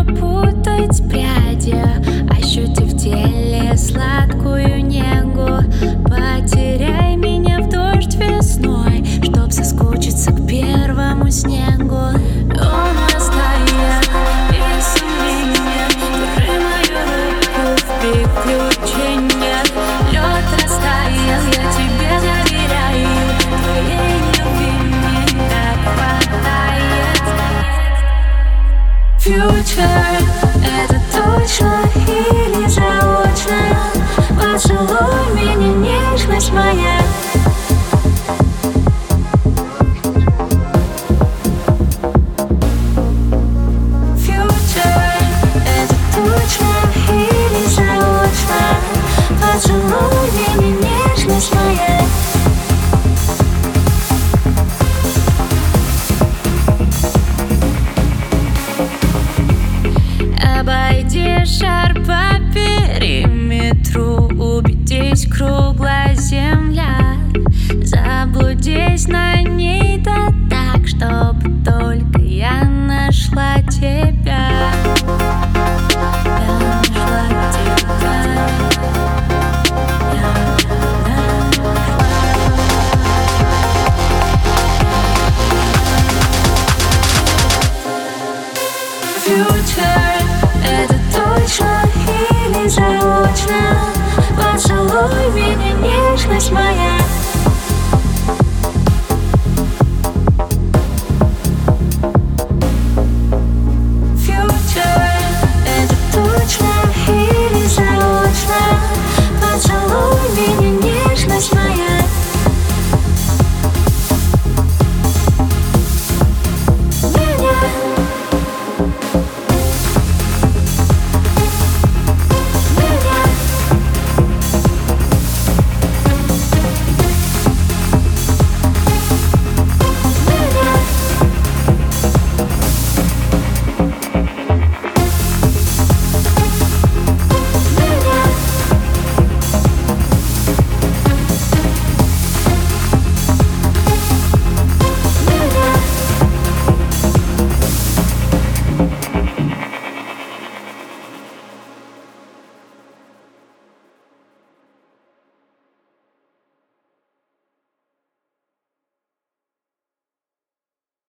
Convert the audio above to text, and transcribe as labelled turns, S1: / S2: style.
S1: попутать пряди, ощутив в теле сладкую негу. Потеряй меня в дождь весной, чтоб соскучиться к первому снегу. Он растает без сомнения, держи мою руку в приключения. Лед растаял, я тебе доверяю, твоей любви мне так хватает. Future — это точно или заочно? Поцелуй меня, нежность моя. Future — это точно или заочно? Поцелуй меня, нежность моя. Обойди шар по периметру, убедись, круглая земля. Заблудись на ней, да так, чтобы только я нашла тебя. Я нашла тебя. Future — это точно или заочно? Поцелуй меня, нежность моя.